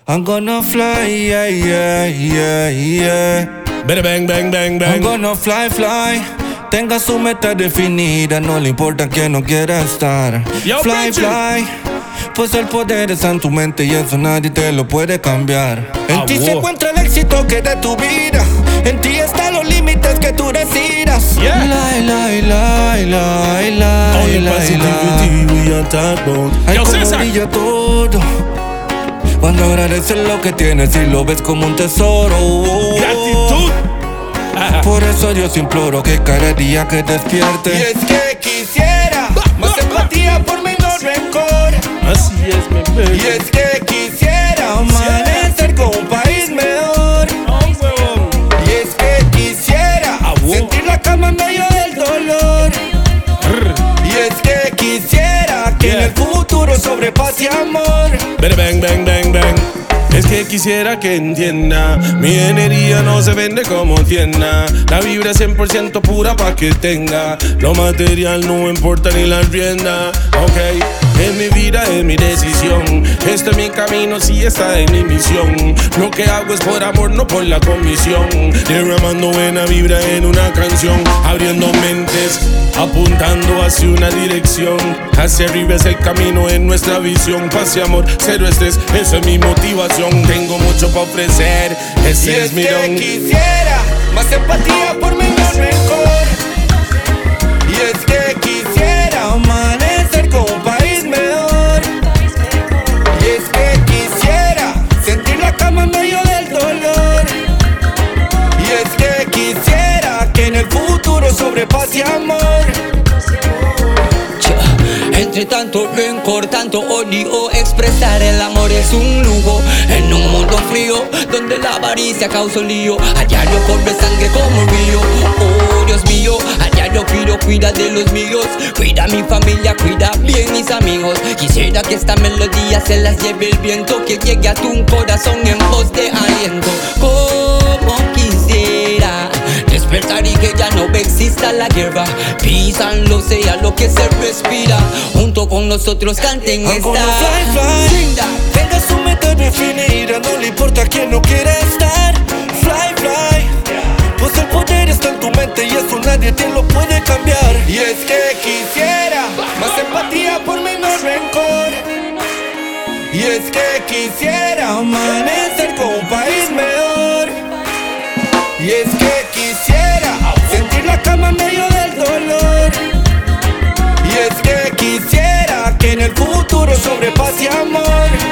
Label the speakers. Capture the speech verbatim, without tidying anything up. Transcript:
Speaker 1: I'm gonna fly, yeah, yeah, yeah, yeah.
Speaker 2: Bang, bang, bang, bang.
Speaker 1: I'm gonna fly, fly. Tenga su meta definida, no le importa que no quiera estar.
Speaker 2: Yo,
Speaker 1: fly,
Speaker 2: bitch.
Speaker 1: fly. Pues el poder está en tu mente y eso nadie te lo puede cambiar. En
Speaker 2: Ah,
Speaker 1: ti
Speaker 2: wow.
Speaker 1: se encuentra el éxito que de tu vida. En ti están los límites que tú decidas.
Speaker 2: Yeah.
Speaker 1: Lie, lie, lie, lie, lie,
Speaker 2: Only
Speaker 1: lie,
Speaker 2: positivity
Speaker 1: lie.
Speaker 2: we on talk about.
Speaker 1: Ay,
Speaker 2: Yo,
Speaker 1: como
Speaker 2: César.
Speaker 1: brilla todo cuando agradeces lo que tienes y lo ves como un tesoro.
Speaker 2: Gratitud. Ajá.
Speaker 1: Por eso Dios imploro que cada día que despierte. Y es que quisiera más empatía por menos rencor.
Speaker 2: Así es, mi baby.
Speaker 1: Y es que quisiera amanecer con un país mejor.
Speaker 2: Oh, huevón.
Speaker 1: Y es que quisiera
Speaker 2: Ah, wow.
Speaker 1: sentir la cama en medio del dolor.
Speaker 2: Brr.
Speaker 1: Y es que quisiera que
Speaker 2: Yeah.
Speaker 1: en el futuro sobrepase amor.
Speaker 2: Bang, bang, bang, bang, bang. Es que quisiera que entienda, mi energía no se vende como tienda. La vibra es cien por ciento pura pa' que tenga. Lo material no importa ni la rienda. Ok, es mi vida, es mi decisión. Este es mi camino, sí, esta es mi misión. Lo que hago es por amor, no por la comisión. Derramando buena vibra en una canción. Abriendo mentes, apuntando hacia una dirección. Hacia arriba es el camino en nuestra visión. Paz y amor, cero estrés, esa es mi motivación. Tengo mucho para ofrecer, ese
Speaker 1: Y
Speaker 2: es,
Speaker 1: es
Speaker 2: mi
Speaker 1: que
Speaker 2: don.
Speaker 1: quisiera más empatía por menos rencor. Y es que quisiera amanecer con un país mejor. Y es que quisiera sentir la cama en medio del dolor. Y es que quisiera que en el futuro sobrepase amor.
Speaker 3: Entre tanto rencor, tanto odio, expresar el amor es un lujo. En un mundo frío, donde la avaricia causa un lío, a diario corre sangre como un río. Oh, Dios mío, a diario pido, cuida de los míos. Cuida mi familia, cuida bien mis amigos. Quisiera que esta melodía se las lleve el viento, que llegue a tu corazón en voz de aliento. Como quisiera despertar y que ya no exista la guerra. Písanlo, sea lo que se respira. Junto con nosotros canten
Speaker 1: I'm
Speaker 3: esta.
Speaker 1: gonna fly, fly.
Speaker 3: Sing that.
Speaker 1: Tenga su meta definida, no le importa quién no quiera estar. Fly, fly. Pues el poder está en tu mente y eso nadie te lo puede cambiar. Y es que quisiera más empatía por menos rencor. Y es que quisiera amanecer con un país mejor. Y es que quisiera sentir la cama en medio del dolor. Y es que quisiera que en el futuro sobrepase amor.